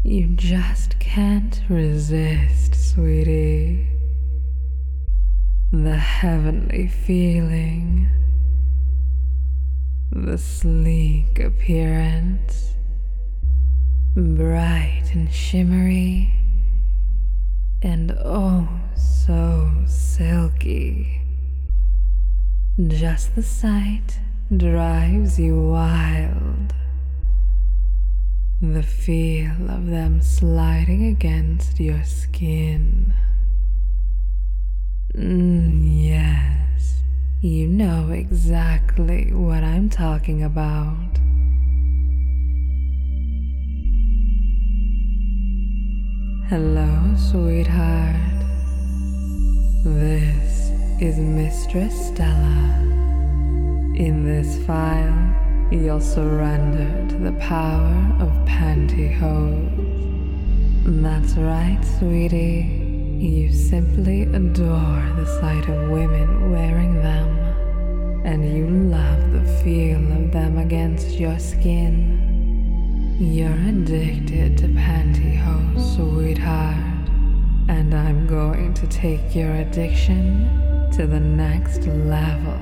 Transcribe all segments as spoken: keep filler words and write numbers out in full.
You just can't resist, sweetie. The heavenly feeling, the sleek appearance, bright and shimmery, and oh so silky. Just the sight drives you wild. The feel of them sliding against your skin. Mm, yes, you know exactly what I'm talking about. Hello, sweetheart. This is Mistress Stella. In this file, you'll surrender to the power of pantyhose. That's right, sweetie. You simply adore the sight of women wearing them, and you love the feel of them against your skin. You're addicted to pantyhose, sweetheart, and I'm going to take your addiction to the next level.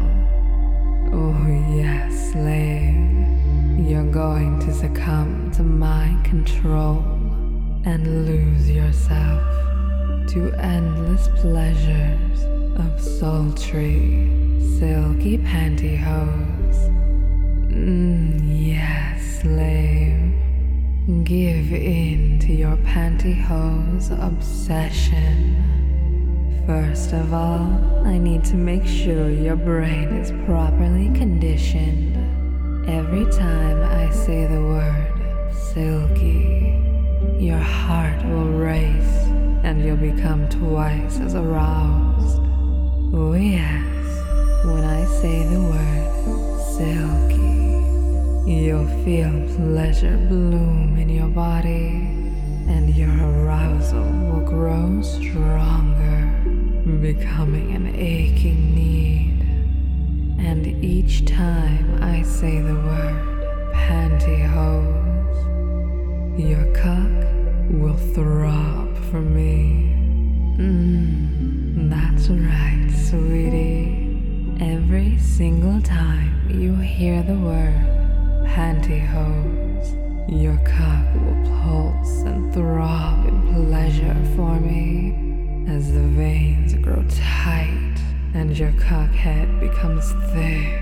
Oh yes, slave, you're going to succumb to my control and lose yourself to endless pleasures of sultry, silky pantyhose. Mm, yes, slave, give in to your pantyhose obsession. First of all, I need to make sure your brain is properly conditioned. Every time I say the word silky, your heart will race and you'll become twice as aroused. Oh yes, when I say the word silky, you'll feel pleasure bloom in your body and your arousal will grow stronger, becoming an aching need. And each time I say the word pantyhose, your cock will throb for me. Mmm, that's right, sweetie. Every single time you hear the word pantyhose, your cock will pulse and throb in pleasure for me as the veins grow tight and your cock head becomes thick.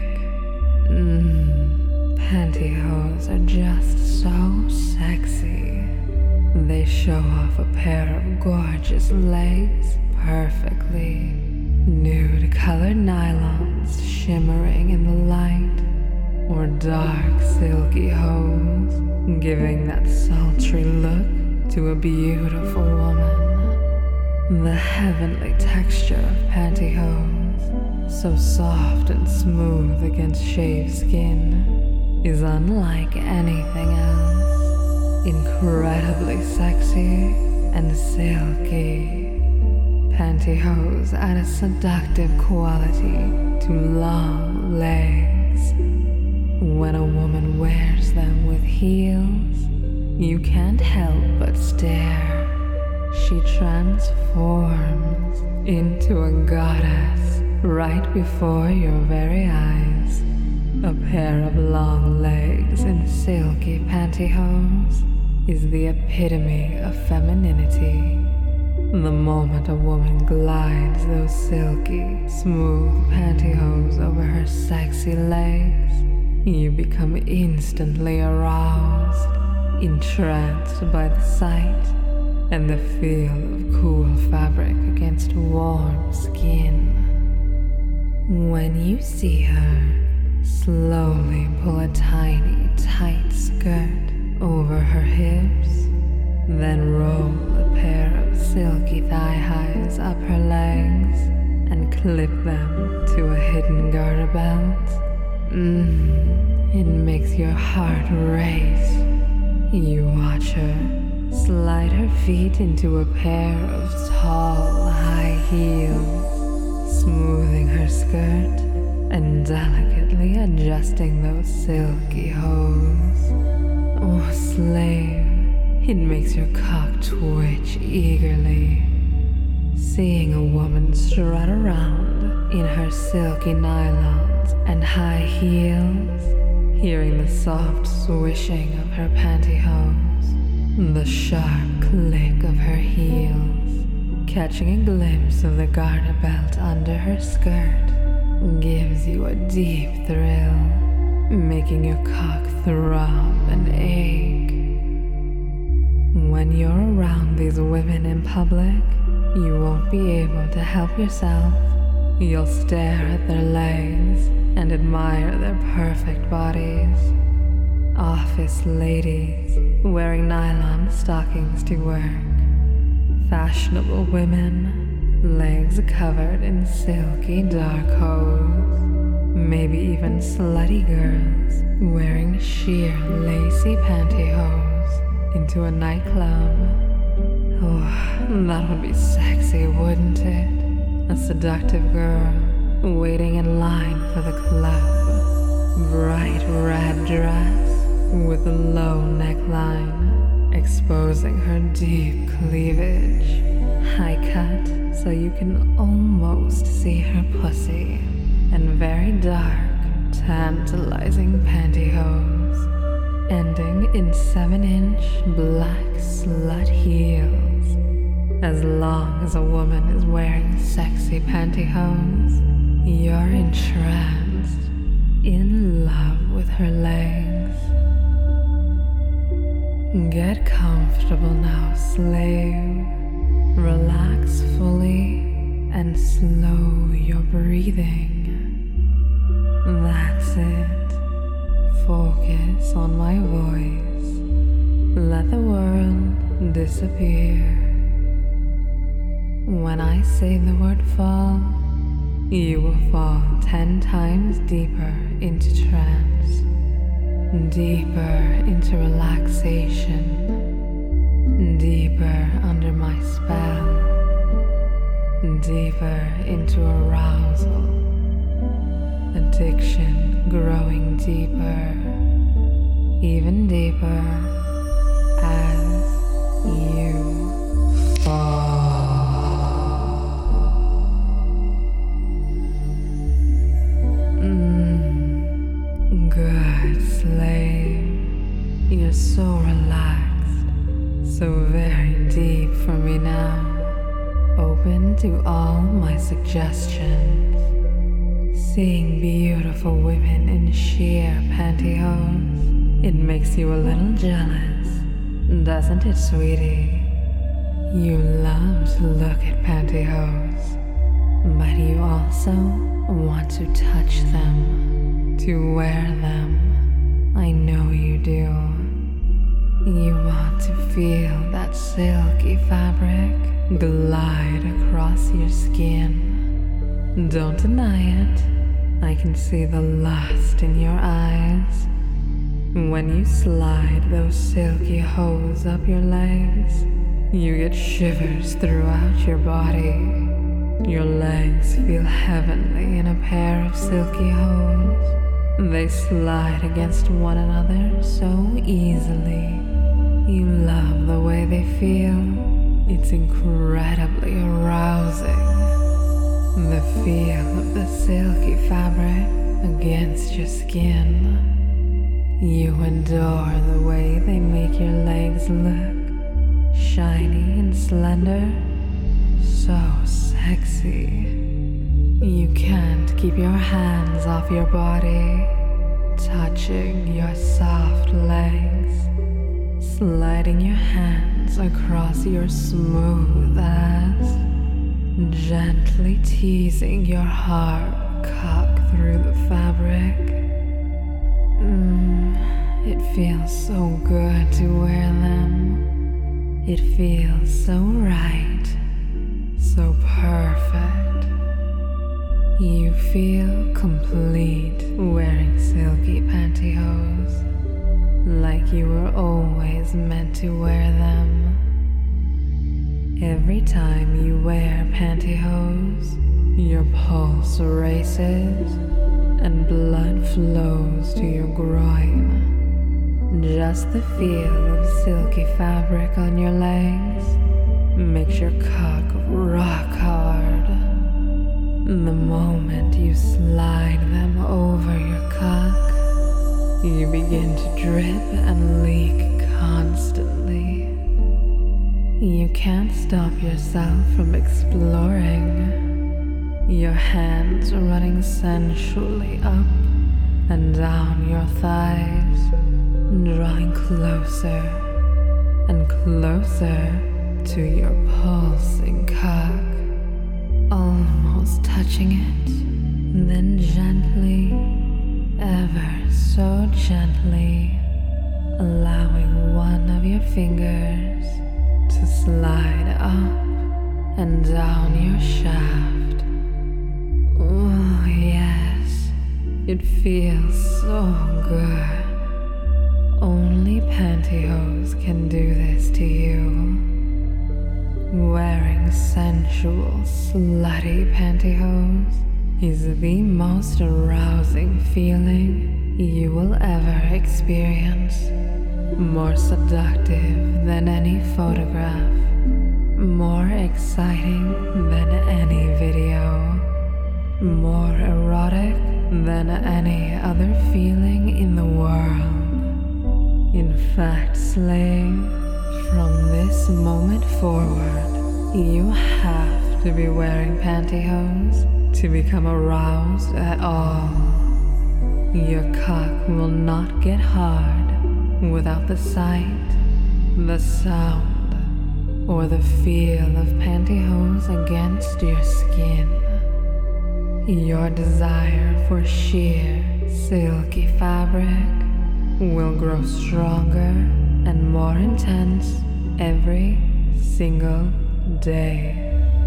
Mmm, pantyhose are just so sexy. They show off a pair of gorgeous legs perfectly. Nude colored nylons shimmering in the light, or dark silky hose giving that sultry look to a beautiful woman. The heavenly texture of pantyhose, so soft and smooth against shaved skin, is unlike anything else. Incredibly sexy and silky. Pantyhose add a seductive quality to long legs. When a woman wears them with heels, you can't help but stare. She transforms into a goddess right before your very eyes. A pair of long legs in silky pantyhose is the epitome of femininity. The moment a woman glides those silky, smooth pantyhose over her sexy legs, you become instantly aroused, entranced by the sight and the feel of cool fabric against warm skin. When you see her slowly pull a tiny, tight skirt over her hips, then roll a pair of silky thigh highs up her legs and clip them to a hidden garter belt, mmm, it makes your heart race. You watch her slide her feet into a pair of tall, high heels, smoothing her skirt and delicately adjusting those silky hose. Oh, slave, it makes your cock twitch eagerly. Seeing a woman strut around in her silky nylons and high heels, hearing the soft swishing of her pantyhose, the sharp click of her heels, catching a glimpse of the garter belt under her skirt, gives you a deep thrill, making your cock throb and ache. When you're around these women in public, you won't be able to help yourself. You'll stare at their legs and admire their perfect bodies. Office ladies wearing nylon stockings to work. Fashionable women, legs covered in silky dark hose. Maybe even slutty girls wearing sheer lacy pantyhose into a nightclub. Oh, that would be sexy, wouldn't it? A seductive girl waiting in line for the club. Bright red dress with a low neckline, exposing her deep cleavage. High cut so you can almost see her pussy. And very dark, tantalizing pantyhose, ending in seven-inch black slut heels. As long as a woman is wearing sexy pantyhose, you're entranced, in love with her legs. Get comfortable now, slave. Relax fully and slow your breathing. That's it. Focus on my voice. Let the world disappear. When I say the word fall, you will fall ten times deeper into trance, deeper into relaxation, deeper under my spell, deeper into arousal, addiction growing deeper, even deeper as you fall. Mm, good slave, you're so relaxed, so very deep for me now, open to all my suggestions. Seeing beautiful women in sheer pantyhose, it makes you a little jealous, doesn't it, sweetie? You love to look at pantyhose, but you also want to touch them, to wear them. I know you do. You want to feel that silky fabric glide across your skin. Don't deny it. I can see the lust in your eyes. When you slide those silky hose up your legs, you get shivers throughout your body. Your legs feel heavenly in a pair of silky hose. They slide against one another so easily. You love the way they feel. It's incredibly arousing. The feel of the silky fabric against your skin. You adore the way they make your legs look shiny and slender, so sexy. You can't keep your hands off your body, touching your soft legs, sliding your hands across your smooth ass, gently teasing your hard cock through the fabric. Mm, it feels so good to wear them. It feels so right, so perfect. You feel complete wearing silky pantyhose, like you were always meant to wear them. Every time you wear pantyhose, your pulse races and blood flows to your groin, just just the feel of silky fabric on your legs makes your cock rock hard. The moment you slide them over your cock, you begin to drip and leak constantly. You can't stop yourself from exploring, your hands running sensually up and down your thighs, drawing closer and closer to your pulsing cock, almost touching it, then gently, ever so gently, allowing one of your fingers to slide up and down your shaft. Oh yes, it feels so good. Only pantyhose can do this to you. Wearing sensual, slutty pantyhose is the most arousing feeling you will ever experience. More seductive than any photograph, more exciting than any video, more erotic than any other feeling in the world. In fact, slave, from this moment forward, you have to be wearing pantyhose to become aroused at all. Your cock will not get hard without the sight, the sound, or the feel of pantyhose against your skin. Your desire for sheer, silky fabric will grow stronger and more intense every single day.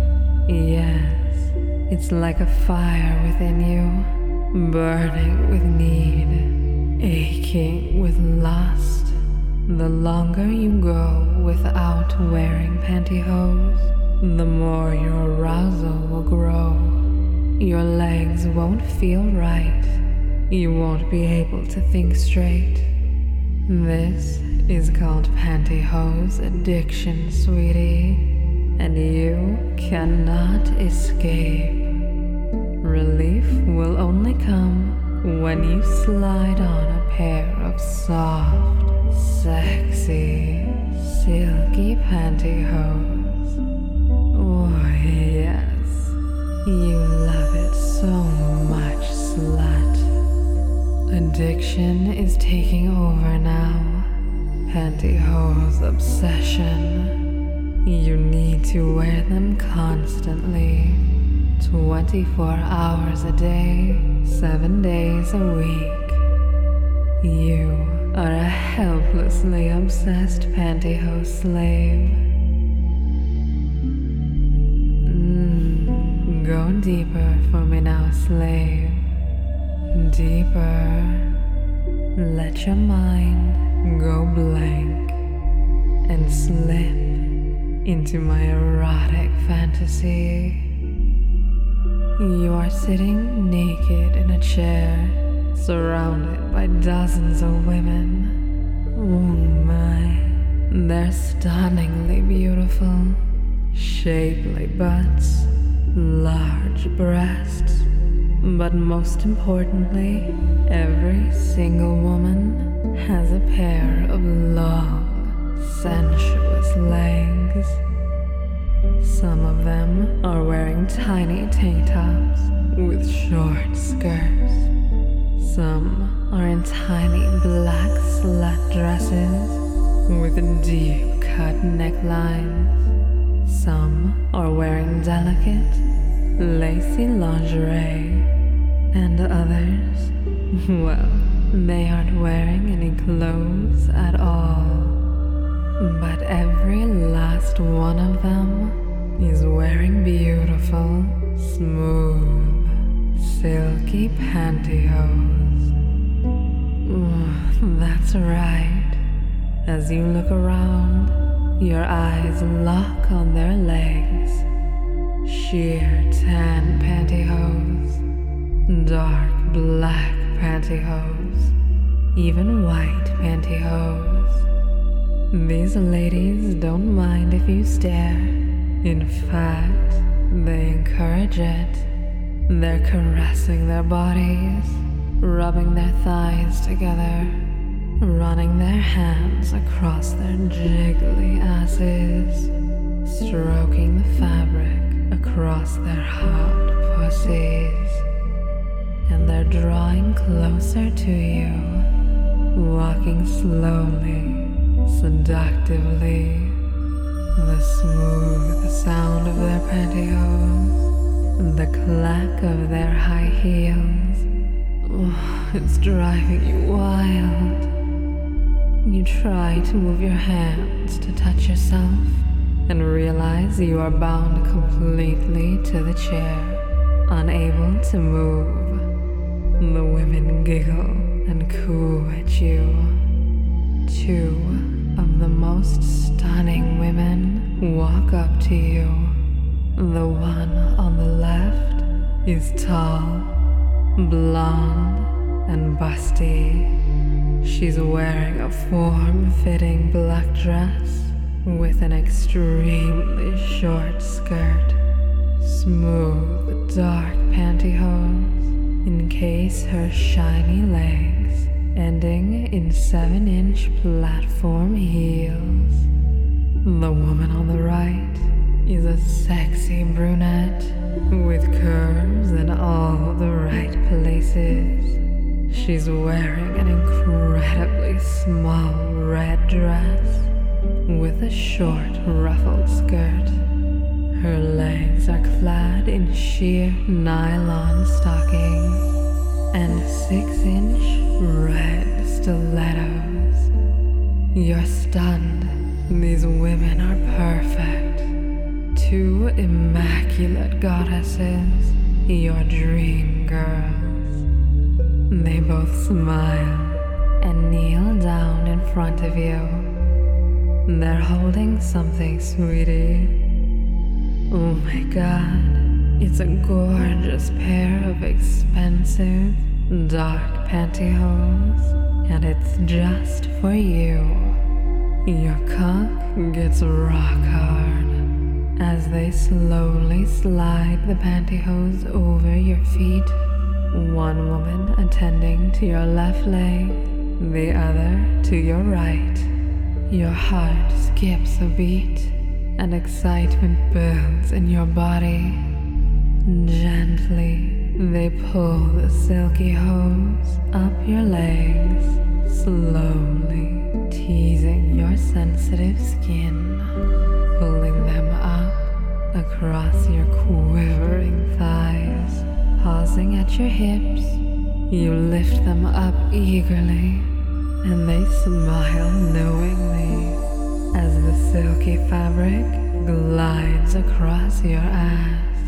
Yes, it's like a fire within you, burning with need, aching with lust. The longer you go without wearing pantyhose, the more your arousal will grow. Your legs won't feel right. You won't be able to think straight. This is called pantyhose addiction, sweetie, and you cannot escape. Relief will only come when you slide on a pair of soft, sexy, silky pantyhose. Oh yes, you love it so much, slut. Addiction is taking over now. Pantyhose obsession. You need to wear them constantly, twenty-four hours a day, seven days a week. You are a helplessly obsessed pantyhose slave. Mm, go deeper for me now, slave. Deeper. Let your mind go blank and slip into my erotic fantasy. You are sitting naked in a chair, surrounded by dozens of women. Oh my, they're stunningly beautiful. Shapely butts, large breasts, but most importantly, every single woman has a pair of long, sensuous legs. Some of them are wearing tiny tank tops with short skirts. Some are in tiny black slut dresses with deep cut necklines. Some are wearing delicate, lacy lingerie. And others, well, they aren't wearing any clothes at all. But every last one of them is wearing beautiful, smooth, silky pantyhose. That's right. As you look around, your eyes lock on their legs. Sheer tan pantyhose, dark black pantyhose, even white pantyhose. These ladies don't mind if you stare. In fact, they encourage it. They're caressing their bodies, rubbing their thighs together, running their hands across their jiggly asses, stroking the fabric across their hot pussies. And they're drawing closer to you, walking slowly, seductively. The smooth sound of their pantyhose, the clack of their high heels, oh, it's driving you wild. You try to move your hands to touch yourself and realize you are bound completely to the chair, unable to move. The women giggle and coo at you. Two of the most stunning women walk up to you. The one on the left is tall, blonde, and busty. She's wearing a form-fitting black dress with an extremely short skirt, smooth, dark pantyhose encase her shiny legs, ending in seven-inch platform heels. The woman on the right is a sexy brunette with curves in all the right places. She's wearing an incredibly small red dress with a short ruffled skirt. Her legs are clad in sheer nylon stockings and six-inch red stilettos. You're stunned. These women are perfect. Two immaculate goddesses, your dream girls. They both smile and kneel down in front of you. They're holding something, sweetie. Oh my god, it's a gorgeous pair of expensive, dark pantyhose, and it's just for you. Your cock gets rock hard as they slowly slide the pantyhose over your feet. One woman attending to your left leg, the other to your right. Your heart skips a beat, and excitement builds in your body. Gently, they pull the silky hose up your legs, slowly teasing your sensitive skin, pulling them up across your quivering thighs. Pausing at your hips, you lift them up eagerly, and they smile knowingly as the silky fabric glides across your ass.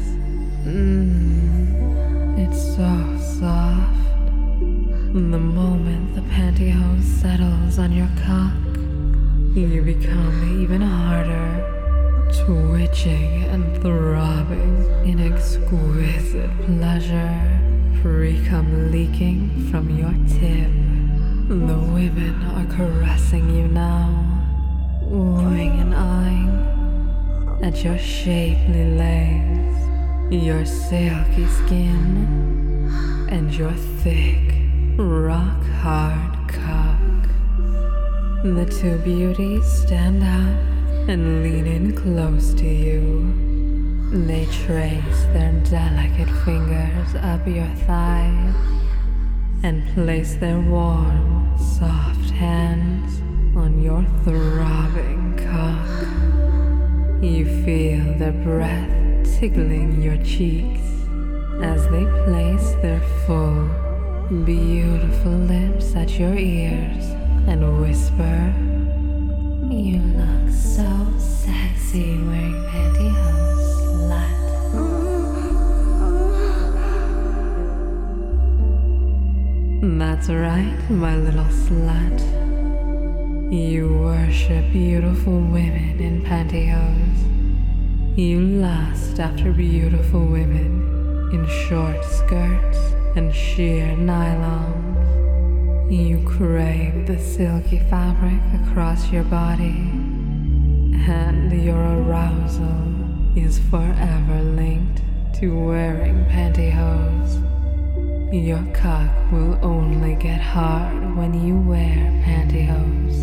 Mmm, it's so soft. The moment the pantyhose settles on your cock, you become even harder, twitching and throbbing in exquisite pleasure, pre-cum leaking from your tip. The women are caressing you now, wooing and eyeing at your shapely legs, your silky skin, and your thick, rock-hard cock. The two beauties stand up and lean in close to you. They trace their delicate fingers up your thighs and place their warm, soft hands on your throbbing cock. You feel their breath tickling your cheeks as they place their full, beautiful lips at your ears and whisper, "You look so sexy wearing pantyhose, slut." That's right, my little slut. You worship beautiful women in pantyhose. You lust after beautiful women in short skirts and sheer nylons. You crave the silky fabric across your body, and your arousal is forever linked to wearing pantyhose. Your cock will only get hard when you wear pantyhose.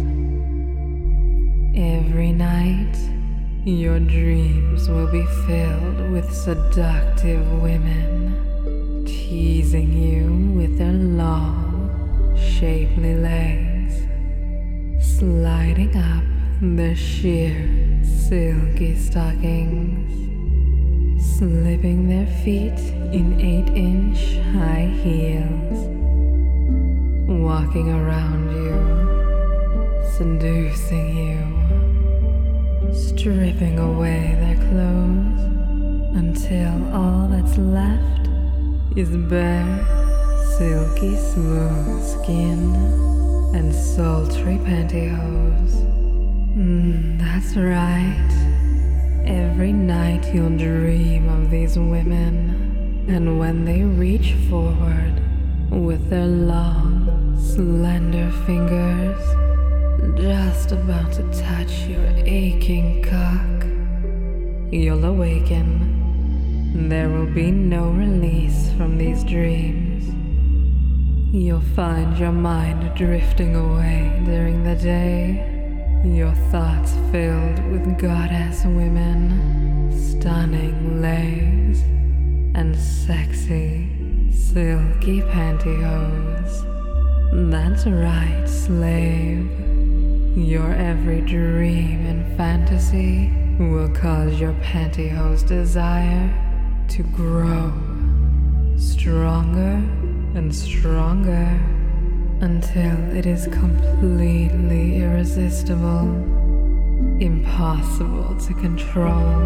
Every night, your dreams will be filled with seductive women, teasing you with their long, shapely legs, sliding up their sheer, silky stockings, slipping their feet in eight-inch high heels, walking around you, seducing you, stripping away their clothes until all that's left is bare, silky smooth skin and sultry pantyhose. Mm, that's right. Every night you'll dream of these women, and when they reach forward with their long, slender fingers, just about to touch your aching cock, you'll awaken. There will be no release from these dreams. You'll find your mind drifting away during the day, your thoughts filled with goddess women, stunning legs, and sexy, silky pantyhose. That's right, slave. Your every dream and fantasy will cause your pantyhose desire to grow stronger and stronger until it is completely irresistible, impossible to control.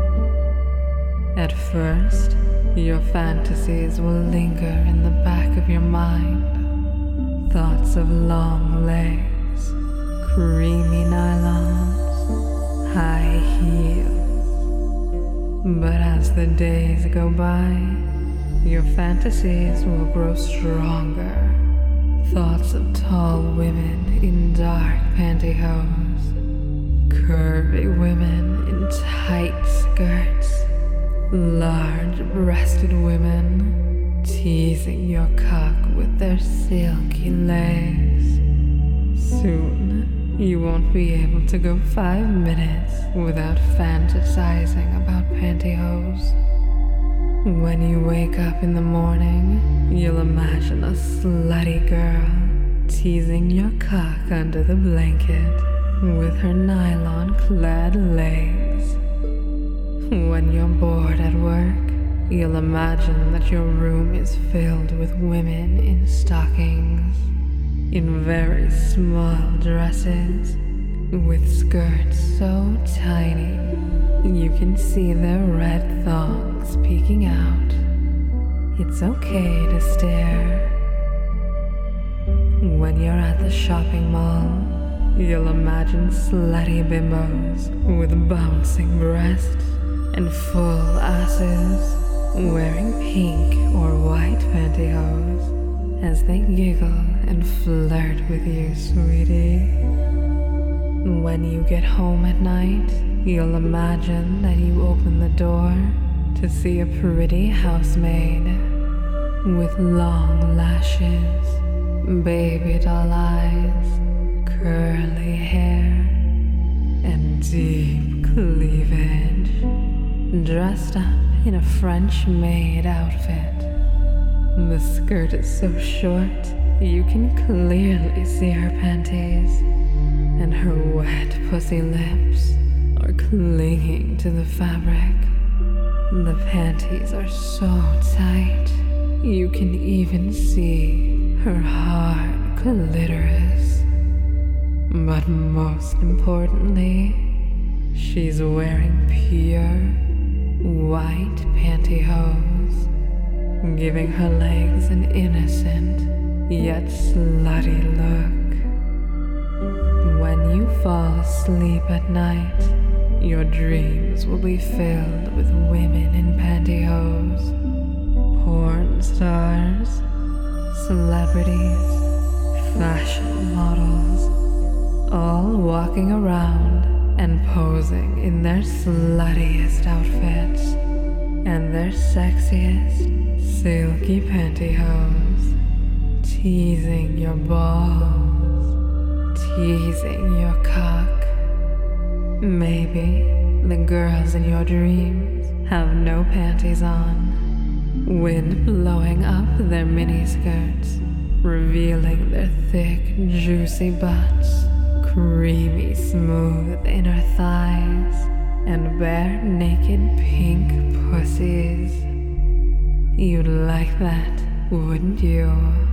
At first, your fantasies will linger in the back of your mind. Thoughts of long legs, creamy nylons, high heels. But as the days go by, your fantasies will grow stronger. Thoughts of tall women in dark pantyhose, curvy women in tight skirts, large-breasted women teasing your cock with their silky legs. Soon, you won't be able to go five minutes without fantasizing about pantyhose. When you wake up in the morning, you'll imagine a slutty girl teasing your cock under the blanket with her nylon-clad legs. When you're bored at work, you'll imagine that your room is filled with women in stockings, in very small dresses, with skirts so tiny you can see their red thongs peeking out. It's okay to stare. When you're at the shopping mall, you'll imagine slutty bimbos with bouncing breasts and full asses, wearing pink or white pantyhose as they giggle and flirt with you, sweetie. When you get home at night, you'll imagine that you open the door to see a pretty housemaid with long lashes, baby doll eyes, curly hair, and deep cleavage, dressed up in a French maid outfit. The skirt is so short you can clearly see her panties, and her wet pussy lips are clinging to the fabric. The panties are so tight you can even see her hard clitoris. But most importantly, she's wearing pure white pantyhose, giving her legs an innocent yet slutty look. When you fall asleep at night, your dreams will be filled with women in pantyhose, porn stars, celebrities, fashion models, all walking around and posing in their sluttiest outfits and their sexiest silky pantyhose, teasing your balls, teasing your cock. Maybe the girls in your dreams have no panties on, wind blowing up their miniskirts, revealing their thick, juicy butts, creamy, smooth inner thighs, and bare, naked, pink pussies. You'd like that, wouldn't you?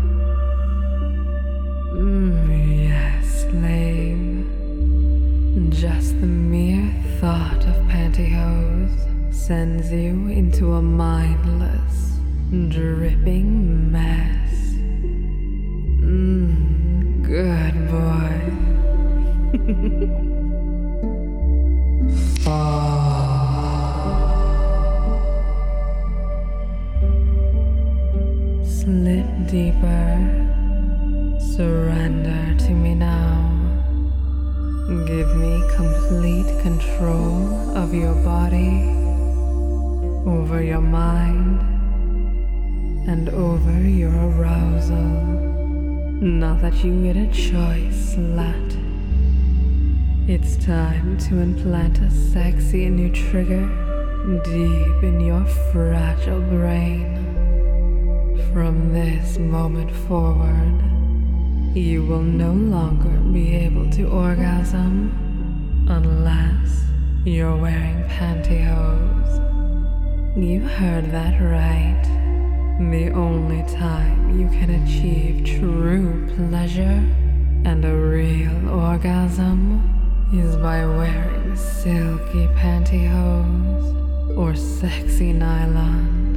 Mm, yes, slave. Just the mere thought of pantyhose sends you into a mindless, dripping mess. Mmm, good boy. Slip deeper, surrender to me now. Give me complete control of your body, over your mind, and over your arousal. Not that you get a choice, slut. It's time to implant a sexy new trigger deep in your fragile brain. From this moment forward, you will no longer be able to orgasm unless you're wearing pantyhose. You heard that right. The only time you can achieve true pleasure and a real orgasm is by wearing silky pantyhose or sexy nylons.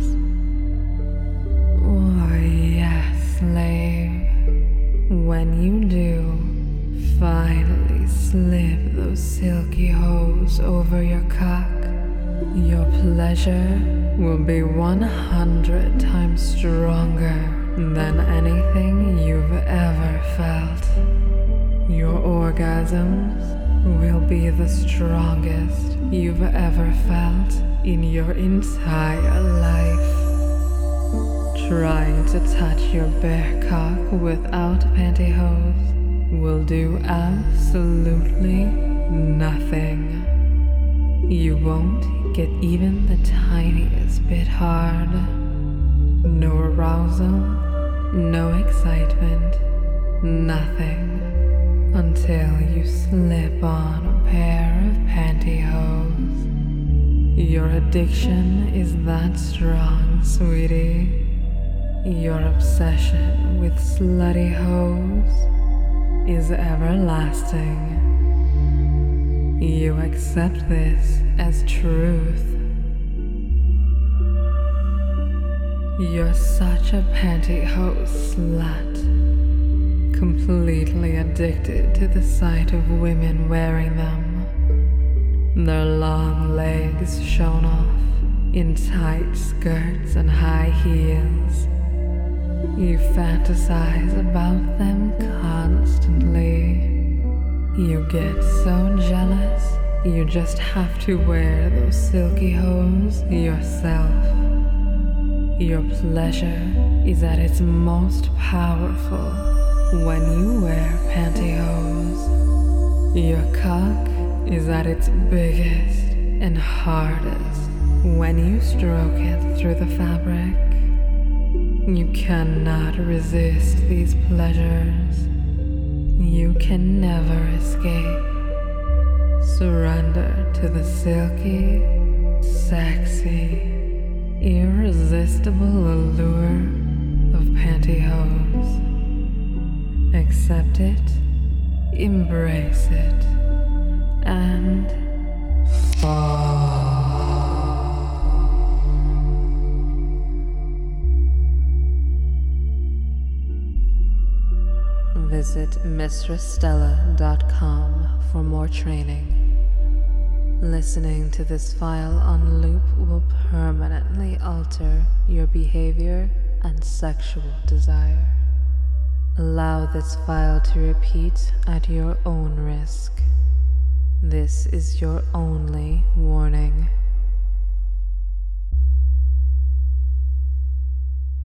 Oh yes, slave. When you do finally slip those silky hose over your cock, your pleasure will be one hundred times stronger than anything you've ever felt. Your orgasms will be the strongest you've ever felt in your entire life. Trying to touch your bare cock without pantyhose will do absolutely nothing. You won't get even the tiniest bit hard. No arousal, no excitement, nothing until you slip on a pair of pantyhose. Your addiction is that strong, sweetie. Your obsession with slutty hoes is everlasting. You accept this as truth. You're such a pantyhose slut, completely addicted to the sight of women wearing them, their long legs shown off in tight skirts and high heels. You fantasize about them constantly. You get so jealous, you just have to wear those silky hose yourself. Your pleasure is at its most powerful when you wear pantyhose. Your cock is at its biggest and hardest when you stroke it through the fabric. You cannot resist these pleasures. You can never escape. Surrender to the silky, sexy, irresistible allure of pantyhose. Accept it, embrace it, and fall. Visit mistress stella dot com for more training. Listening to this file on loop will permanently alter your behavior and sexual desire. Allow this file to repeat at your own risk. This is your only warning.